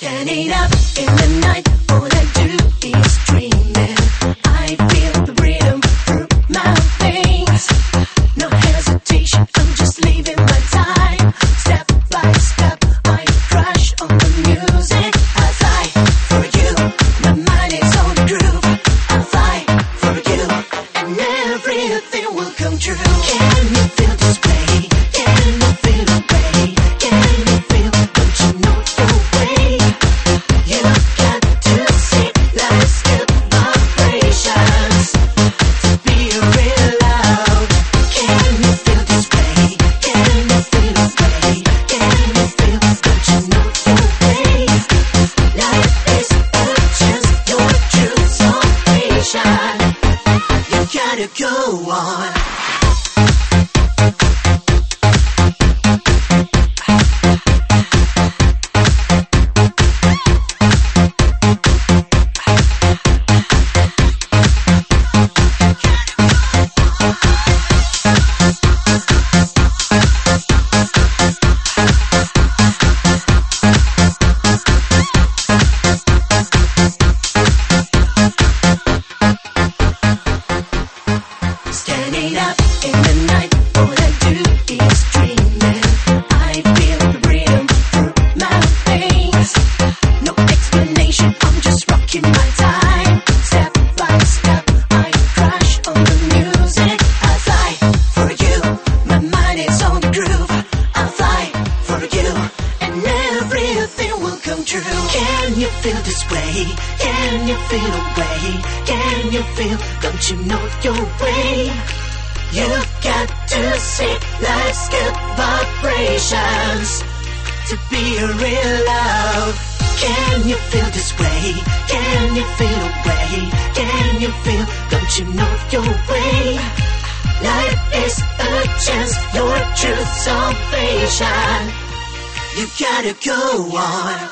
Standing up in the night, all I do is dreaming. I feel the rhythm through my veins. No hesitation, I'm just leaving my time. Step by step, I crash on the music. I fly for you, my mind is on the groove. I fly for you, and everything will come true. Can you feel this way? Can you feel the way? Can you feel? Don't you know your way? You got to see life's good vibrations to be real loud. Can you feel this way? Can you feel the way? Can you feel? Don't you know your way? Life is a chance, your true salvation. You gotta go on. Standing up in the night, all I do is dreaming. I feel the rhythm through my veins. No explanation, I'm just rocking my time. Step by step, I crash on the music. I fly for you, my mind is on the groove. I fly for you, and everything will come true. Can you feel this way? Can you feel a way? Can you feel? Don't you know your way? You got to see life's good vibrations to be real love. Can you feel this way? Can you feel a way? Can you feel? Don't you know your way? Life is a chance, your true salvation. You gotta go on.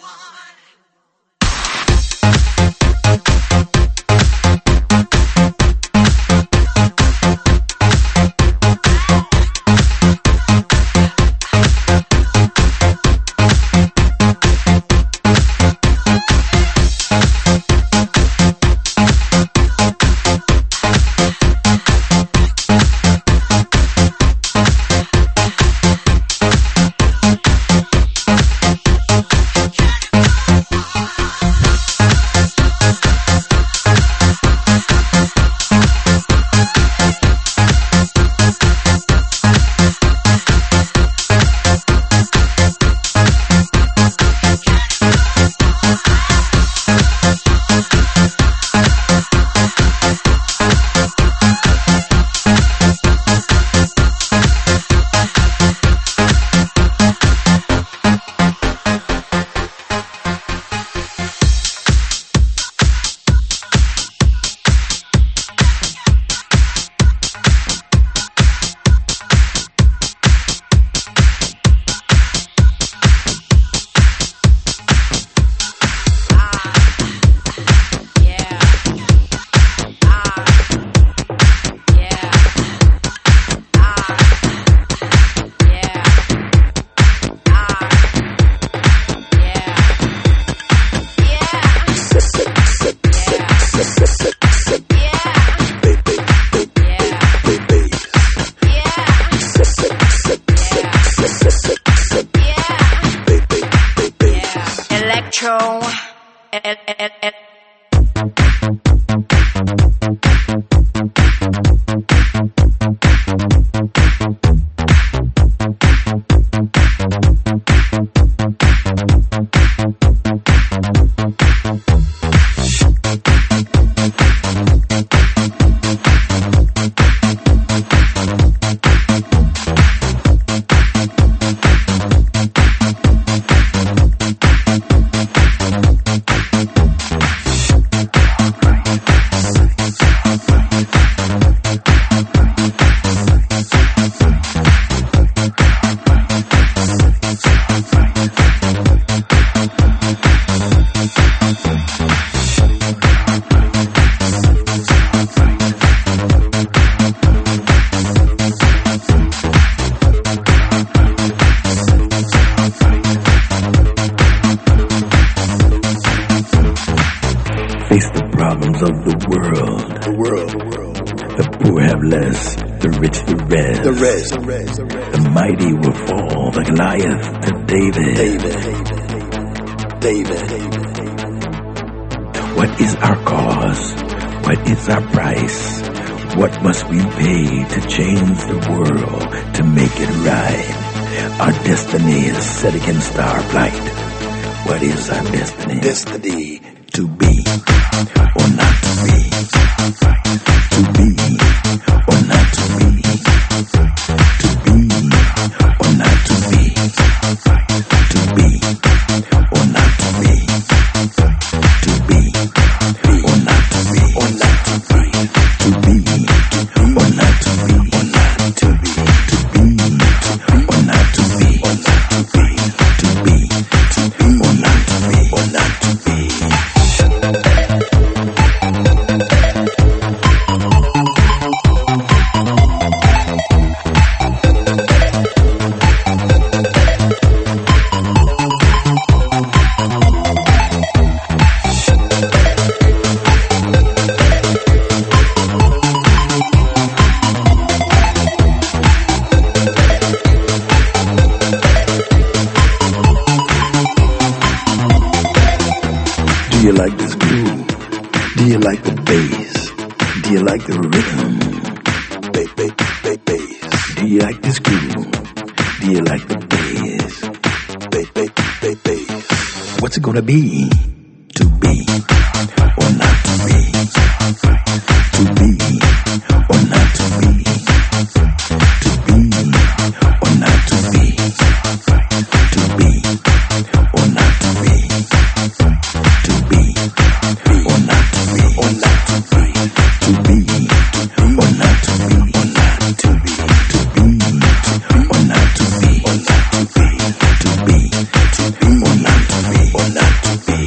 Electro. laws of the world. The poor have less, the rich the rest. The mighty will fall, the Goliath to David. What is our cause? What is our price? What must we pay to change the world, to make it right? Our destiny is set against our plight. What is our destiny? Destiny. To be or not to be. To be or not to be. To be or not to be. To be or not to be. To be or not to be. Or not to be. To be or not to be. Or not to be. To be or not to be. Or not to be. To be or not to be. Or not to be. Do you like this groove? Do you like the bass? Do you like the rhythm? Bass. Do you like this groove? Do you like the bass? Bass. What's it gonna be? To be or not to be? To be or not to be? To be or not to be? To be or not to be? To be or not to be? Or not to be. To be or not to be? Or not to be. To be or not to be? Or not to be. To be or not to be? Or not to be.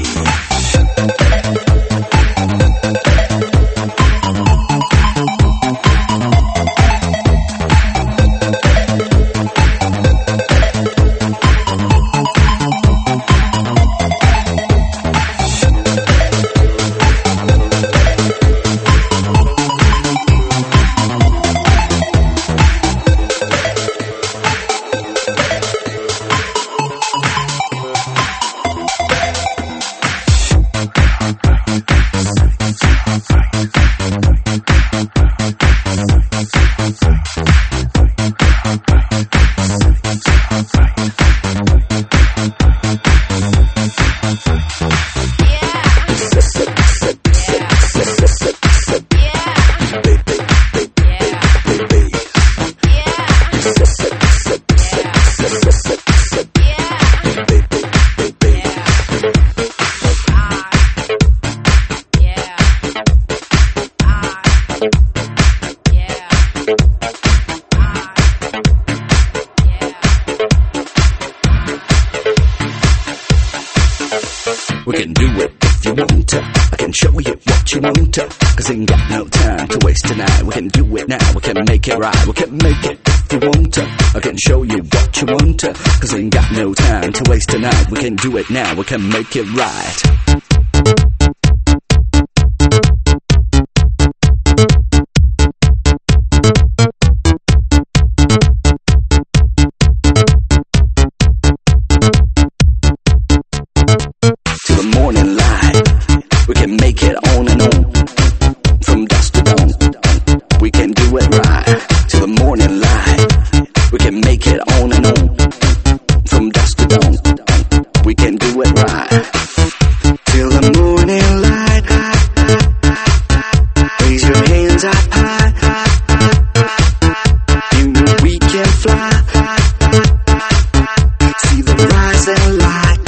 We can do it if you want to. I can show you what you want to. Cause ain't got no time to waste tonight. We can do it now, we can make it right. We can make it if you want to. I can show you what you want to. Cause ain't got no time to waste tonight. We can do it now, we can make it right. Make it on and on, from dusk to dawn. We can do it right, till the morning light. We can make it on and on, from dusk to dawn. We can do it right, till the morning light. Raise your hands up high. You know we can fly. See the rising light,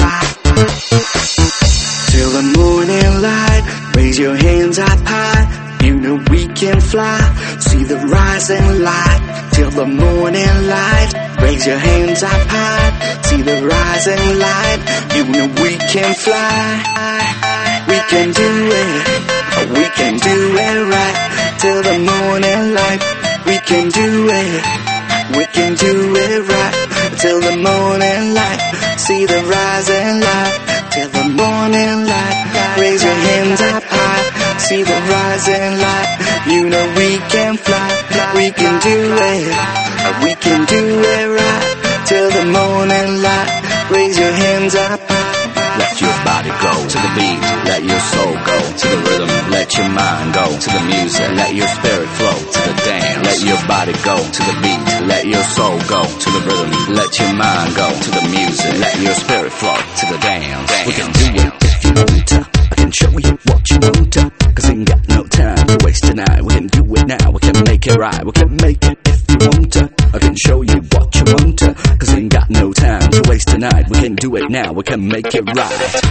till the morning light. Raise your hands up high, you know we can fly. See the rising light, till the morning light. Raise your hands up high, see the rising light. You know we can fly. We can do it, we can do it right, till the morning light. We can do it, we can do it right, till the morning light. See the rising light, till the morning light. Raise your hands up high, see the rising light. You know we can fly, we can do it. We can do it right till the morning light. Raise your hands up high. Let your body go to the beat, let your soul go to the rhythm, let your mind go to the music, let your spirit flow to the dance. Let your body go to the beat, let your soul go to the rhythm, let your mind go to the music, let your spirit flow to the dance. We can do it if you want to. I can show you what you want to. Cause ain't got no time to waste tonight. We can do it now, we can make it right. We can make it if you want to. I can show you what you want to. Cause ain't got no time to waste tonight. We can do it now, we can make it right.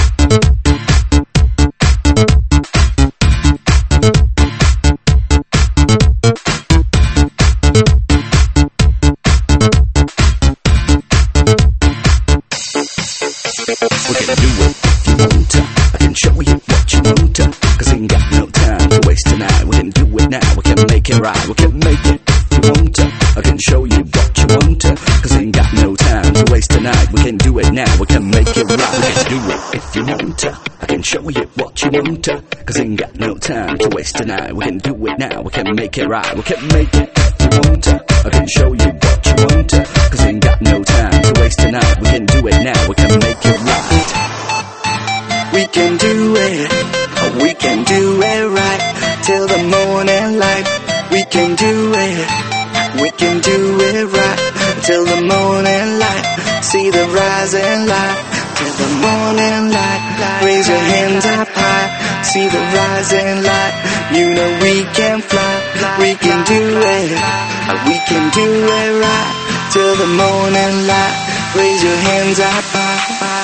We can do it if you want to. I can show you what you want to. Cause ain't got no time to waste tonight. We can do it now, we can make it right. We can make it if you want to. I can show you what you want to. Cause ain't got no time to waste tonight. We can do it now, we can make it right. We can do it if you want to. I can show you what you want to. Cause ain't got no time to waste tonight. We can do it now, we can make it right. We can make it if you want to. I can show you what you want to. Cause ain't got no time to waste tonight. We can do it now, we can make it right. We can do it, we can do it right till the morning light. We can do it, we can do it right till the morning light. See the rising light till the morning light. Raise your hands up high, see the rising light. You know we can fly, we can do it, we can do it right till the morning light. Raise your hands up high.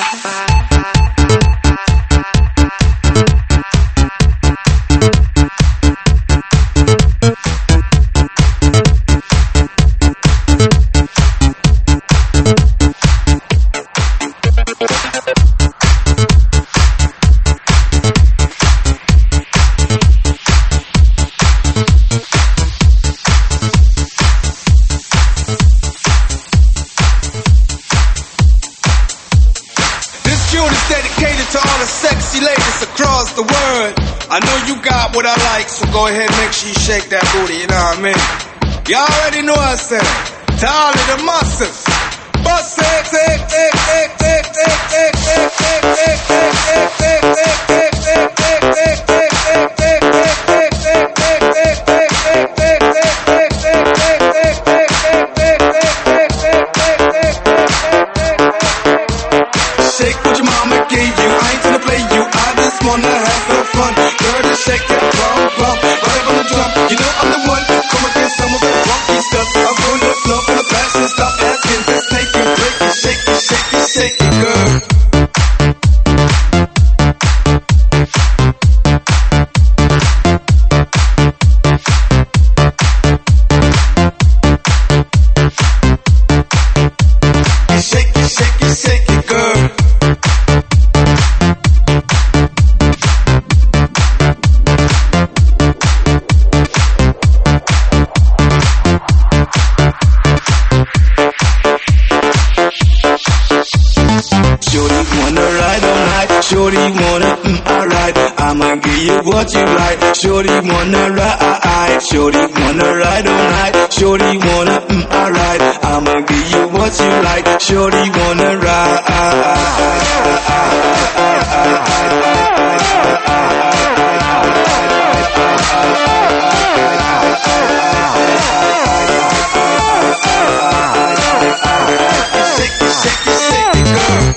I know you got what I like, so go ahead and make sure you shake that booty, you know what I mean? You already know what I said. To all of the masses. Bust it, shake what your mama gave you. I ain't gonna play you, I just wanna have some fun. Shake that bum, right on the drum. You know I'm the one. Come against some of that funky stuff. I'm on the floor for the passion. Stop asking, just take it, break it, shake it, shake it, shake it, girl. Shake it, shake it, shake it, girl. Shorty wanna, alright, I'ma give you what you like. Shorty wanna ride, shorty wanna ride all night. Shorty wanna, alright, I'ma give you what you like. Shorty wanna ride. Shake it, shake it, shake it, girl.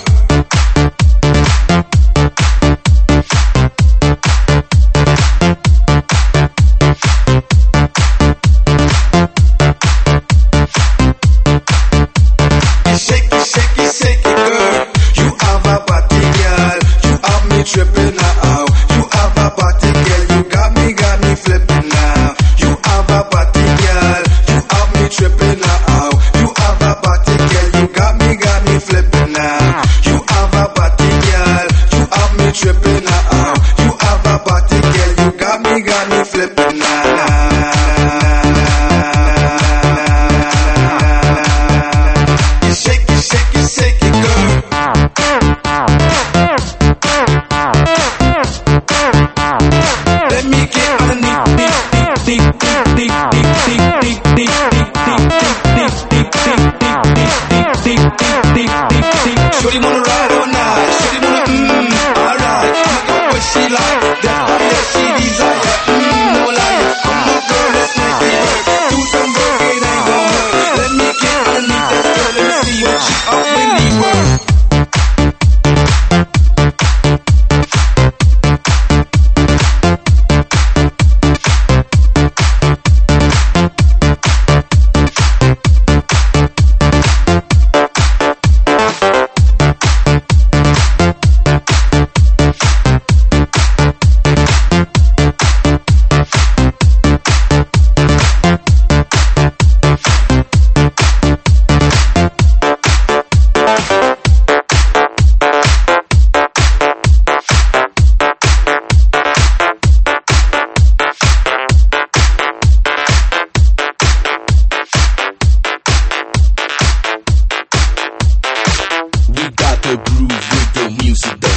Shake it, shake it, shake it, girl. You have a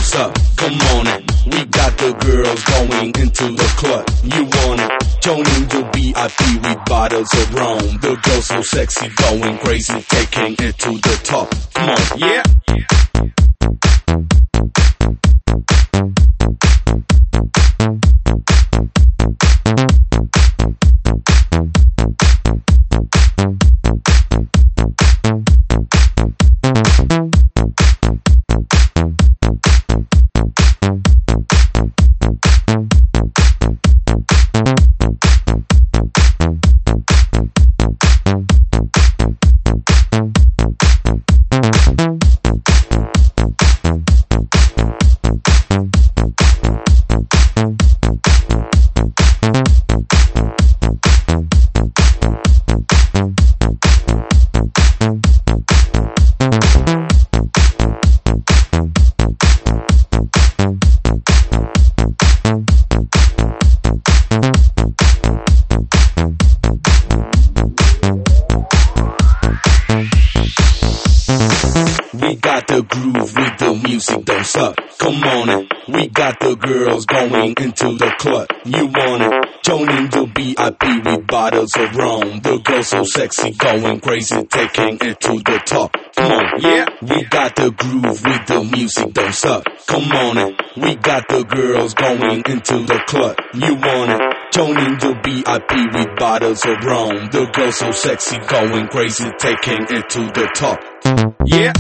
suck. Come on it. We got the girls going into the club. You want it? Joining the VIP with bottles of rum. The girls so sexy, going crazy, taking it to the top. Come on, yeah. Come on it. We got the girls going into the club. You want it? Joining the VIP with bottles of rum. The girls so sexy, going crazy, taking it to the top. Come on, yeah. We got the groove with the music, don't suck. Come on it. We got the girls going into the club. You want it? Joining the VIP with bottles of rum. The girls so sexy, going crazy, taking it to the top. Yeah.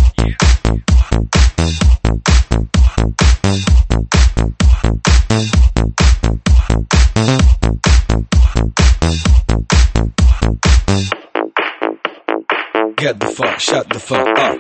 Get the fuck, shut the fuck up.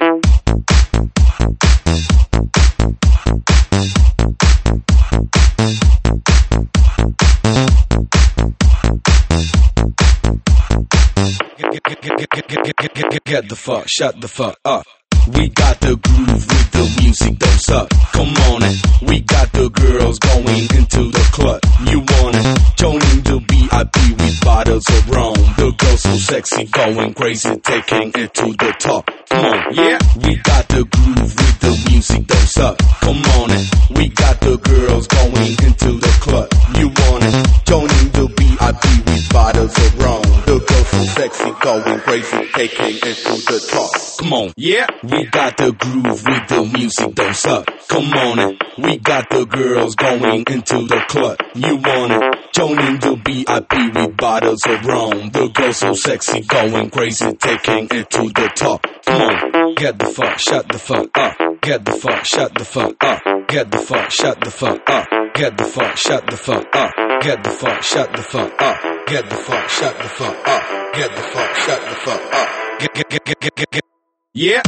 Get the fuck, shut the fuck up. We got the groove with the music, don't suck. Come on it. We got the girls going into the club. You want it? Joining the VIP with bottles of rum. The girls so sexy, going crazy, taking it to the top. Come on, yeah. We got the groove with the music, don't suck. Come on it. We got the girls going into the club. You want it? Joining the VIP with bottles of rum. The girls so sexy, going crazy, taking it to the top. Come on, yeah. We got the groove with the music, don't suck. Come on it. We got the girls going into the club. You want it? Joining the VIP with bottles of rum. The girls so sexy, going crazy, taking it to the top. Come on, get the fuck, shut the fuck up. Get the fuck, shut the fuck up. Get the fuck, shut the fuck up. Get the fuck, shut the fuck up. Get the fuck, shut the fuck up. Get the fuck, shut the fuck up. Get the fuck, shut the fuck up. Get. Yeah.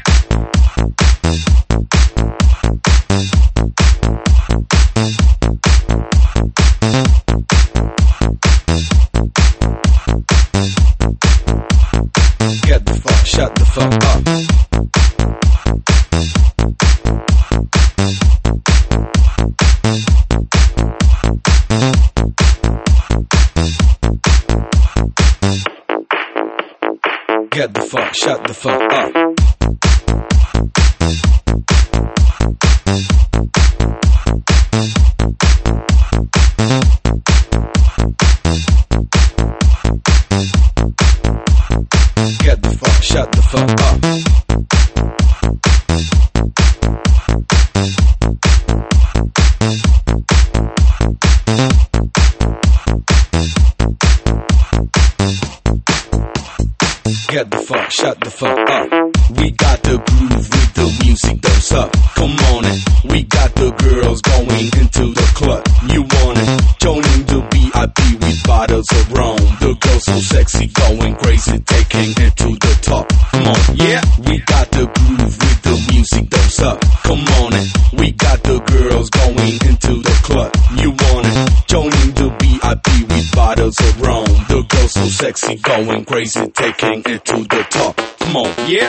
Get the fuck, shut the fuck up. Get the fuck, shut the fuck up. Get the fuck, shut the fuck up. Get the fuck, shut the fuck up. We got the groove with the music, don't suck. Come on it. We got the girls going into the club. You want it? Joining the VIP with bottles of rum. The girls so sexy, going crazy, taking it to the top. Come on, yeah. We got the groove with the music, don't suck. Come on it. We got the girls going into the club. You want it? Joining the VIP with bottles of rum. The girls so sexy, going crazy, taking it to the top. Come on, yeah.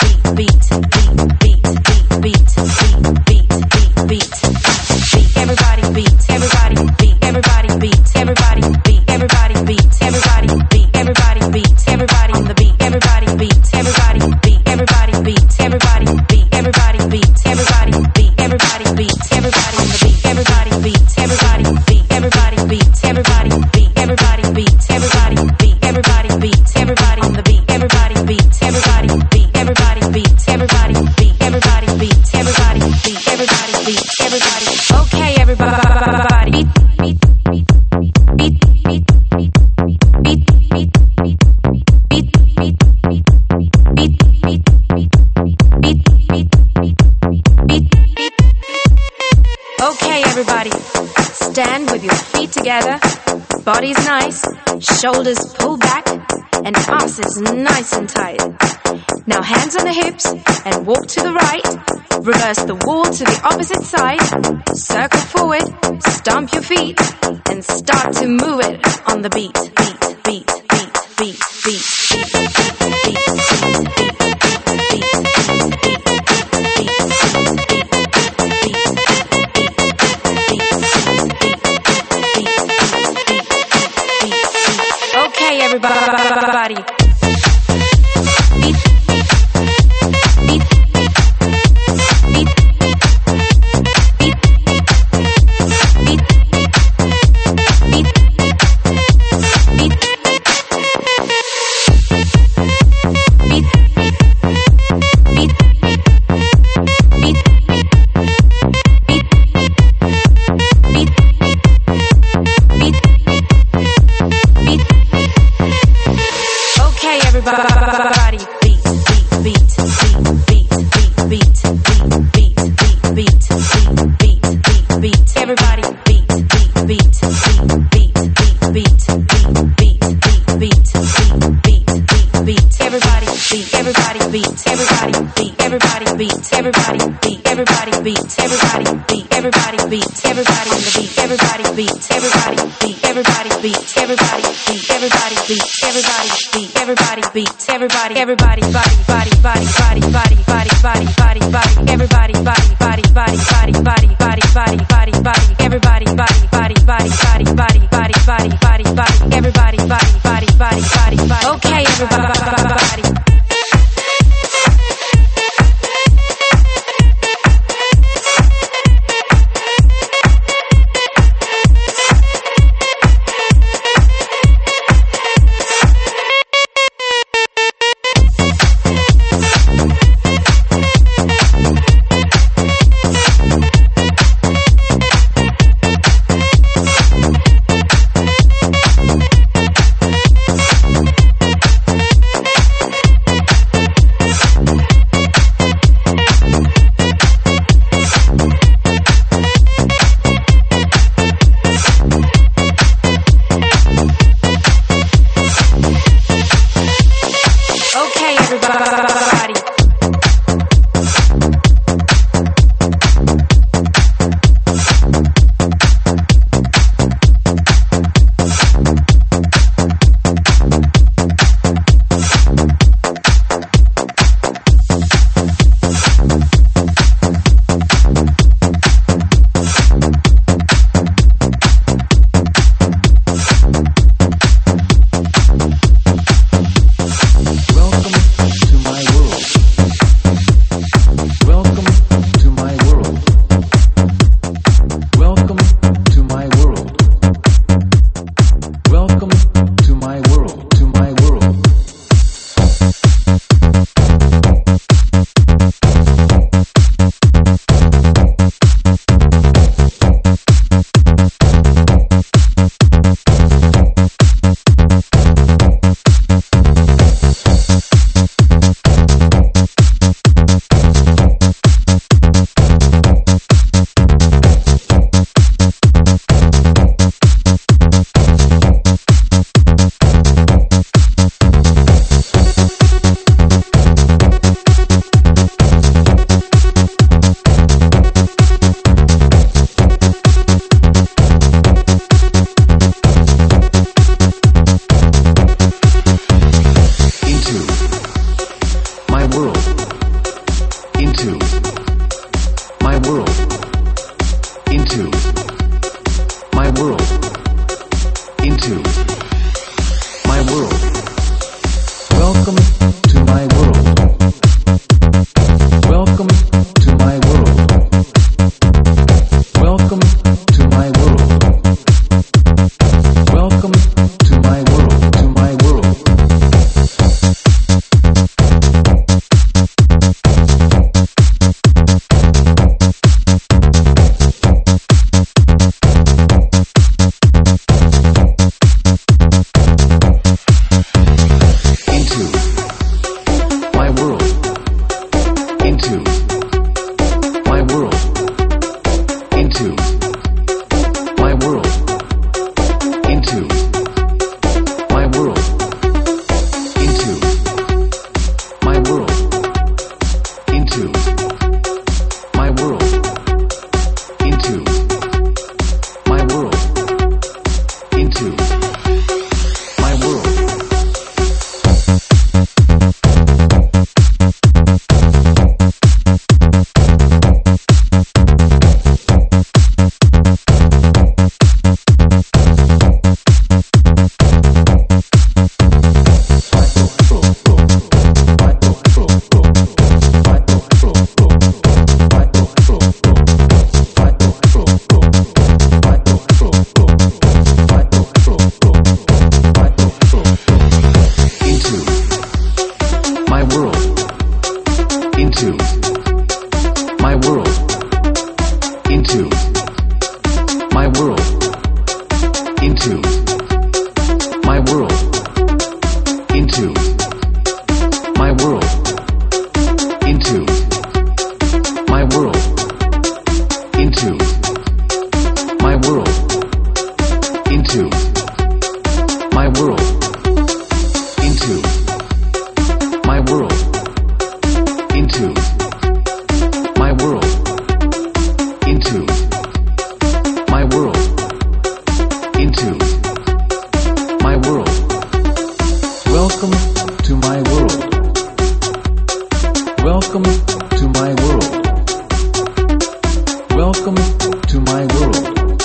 Body's nice, shoulders pull back, and ass is nice and tight. Now hands on the hips and walk to the right. Reverse the wall to the opposite side. Circle forward, stomp your feet, and start to move it on the beat. Beat, beat, beat, beat, beat, beat, beat, beat, beat, beat. Everybody. Everybody, body, body, body, body, body, body, body, body, body, everybody, body, body, body, body, body, body, body, body, body, everybody, body, body, body, body, body, body, body, body, body, everybody, body, body, body, body, body. Okay, everybody. to my world. Welcome to my world. Welcome to my world.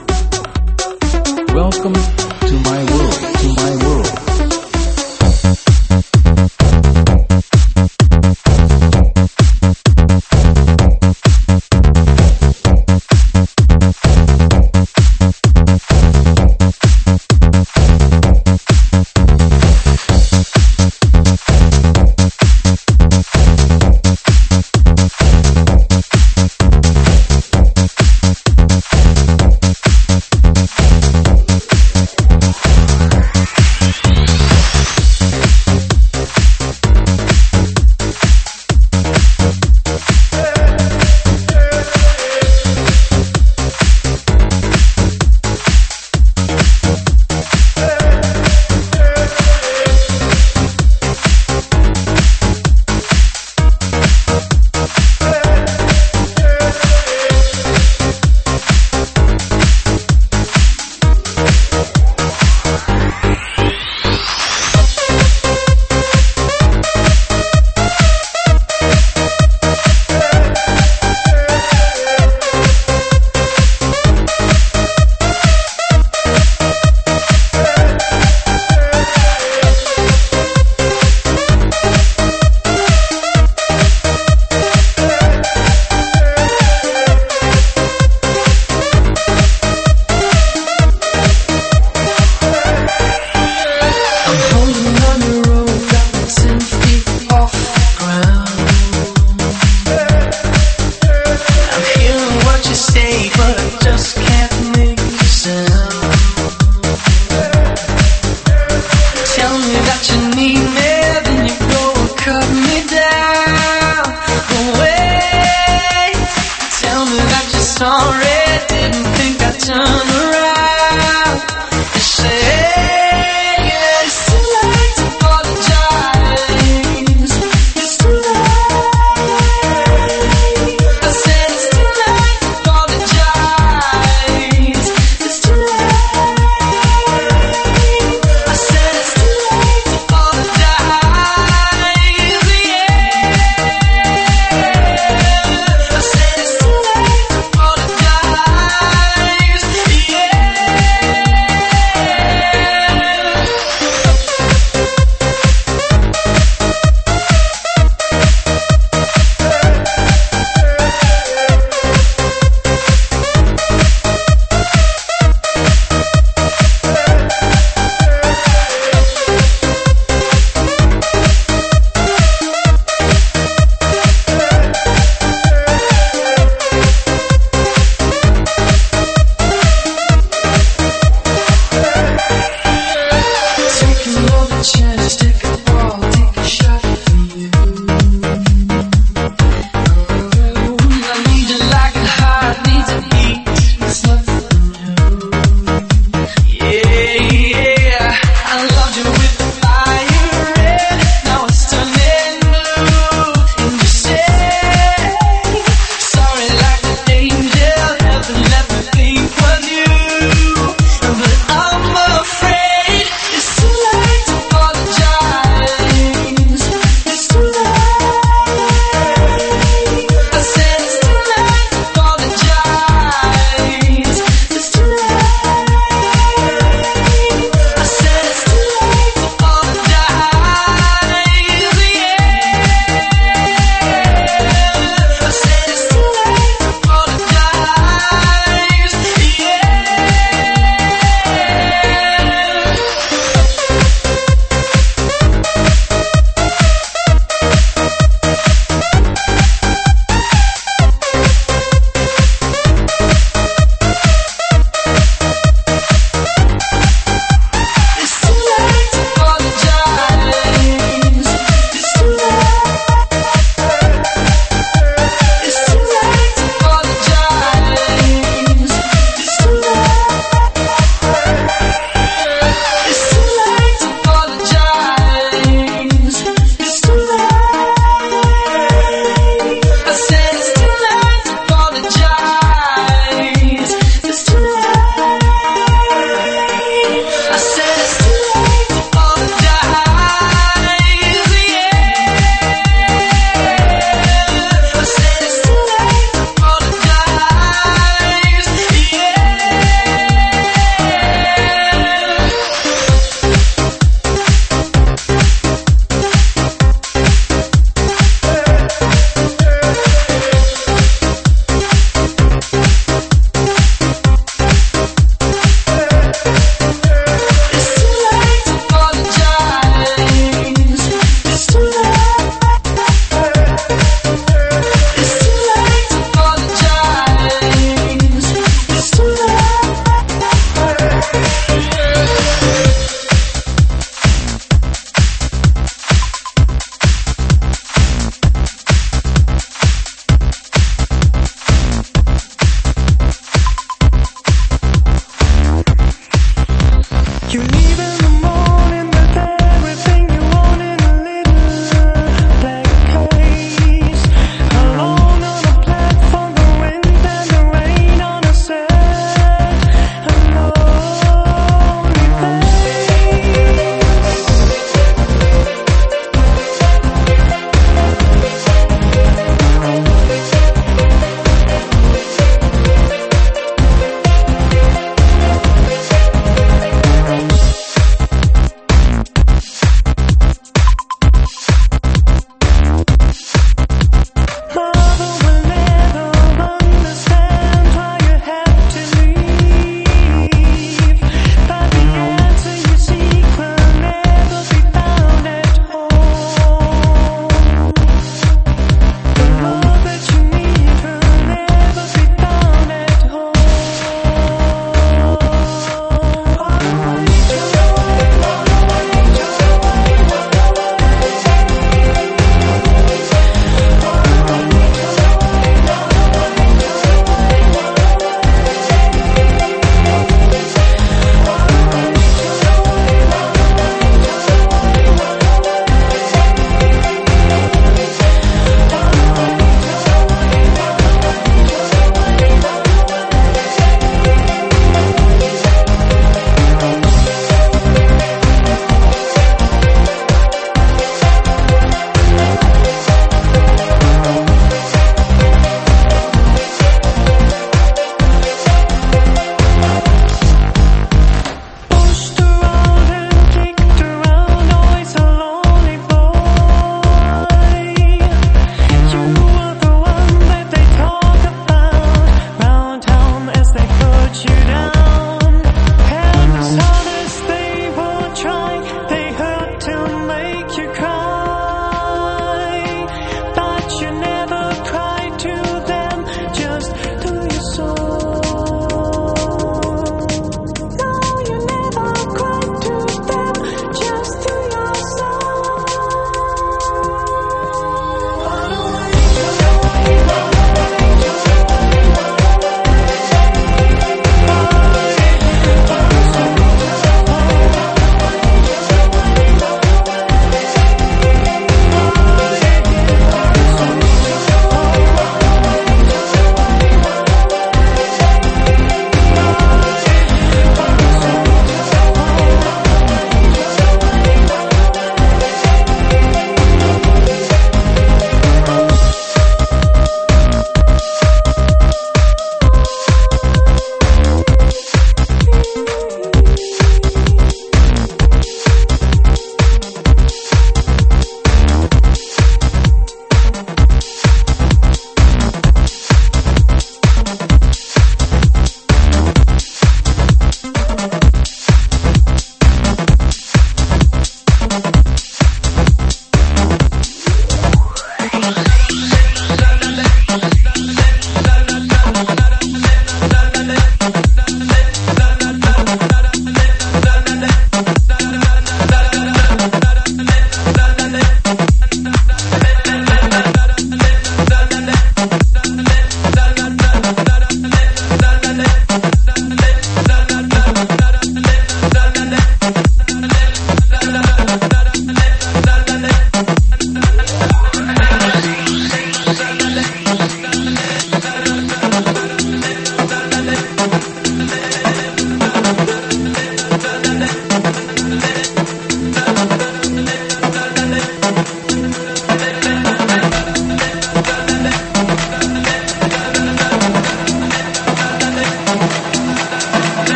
Welcome to my world, to my world.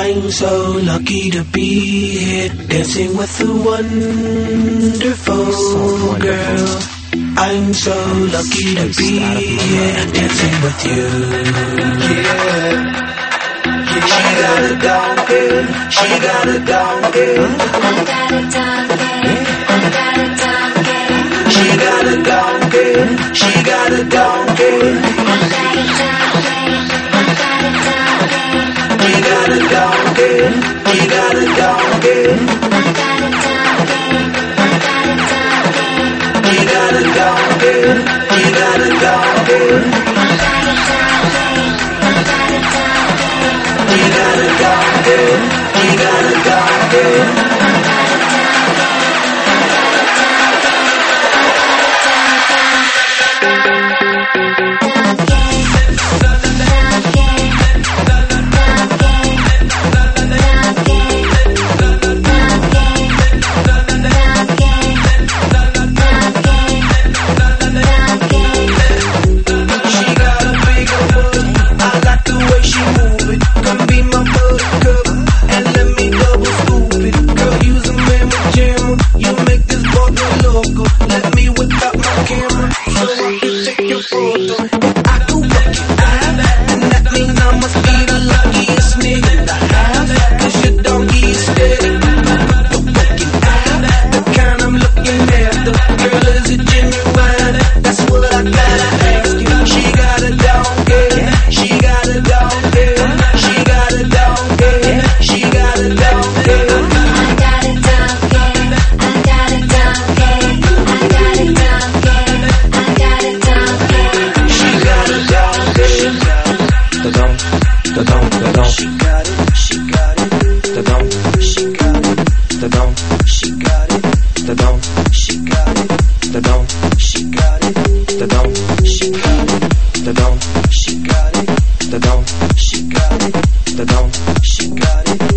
I'm so lucky to be here, dancing with a wonderful girl. I'm so lucky to be here, dancing with you. Yeah. She got a donkey, she got a donkey. I got a donkey, I got a donkey. She got a donkey, she got a donkey. I got a donkey, I got a donkey. She got a donkey, she got a donkey. I got a donkey, I got a donkey. She got a donkey, she got a donkey. I got a donkey, I got a donkey. He got a donkey, he got a donkey. She got it.